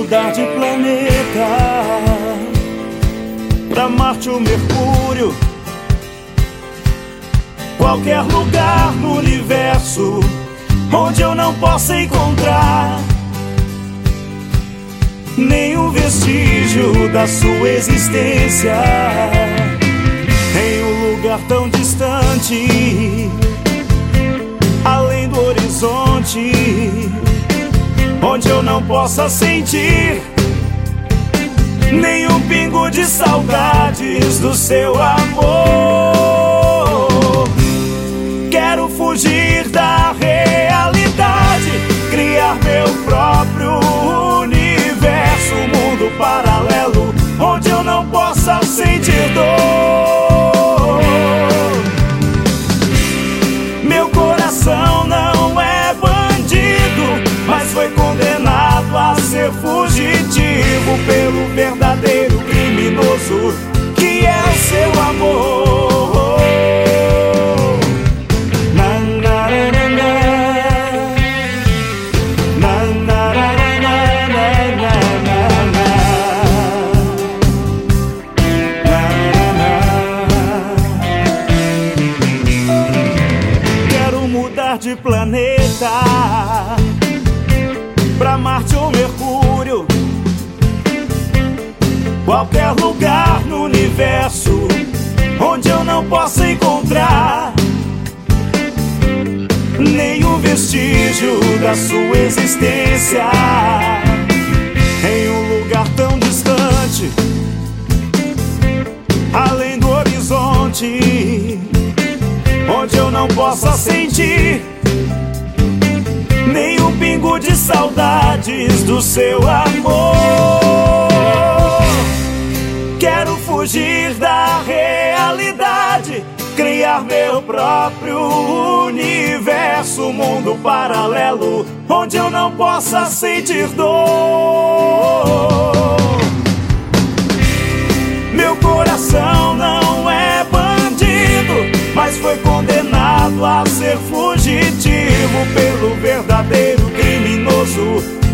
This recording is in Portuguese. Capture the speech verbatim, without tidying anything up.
mudar de planeta pra Marte ou Mercúrio, qualquer lugar no universo onde eu não possa encontrar nenhum vestígio da sua existência, em um lugar tão distante, além do horizonte, onde eu não possa sentir nenhum pingo de saudades do seu amor. Quero fugir da realidade, criar meu próprio universo, um mundo paralelo onde eu não possa sentir dor. Meu coração não é bandido, mas foi condenado a ser fugitivo pelo verdadeiro criminoso que é o seu amor. De planeta pra Marte ou Mercúrio, qualquer lugar no universo onde eu não possa encontrar nenhum vestígio da sua existência, em um lugar tão distante, além do horizonte, onde eu não possa sentir nenhum pingo de saudades do seu amor. Quero fugir da realidade, criar meu próprio universo, um mundo paralelo onde eu não possa sentir dor. Meu coração não é bandido, mas foi condenado a ser fugitivo pelo verdadeiro criminoso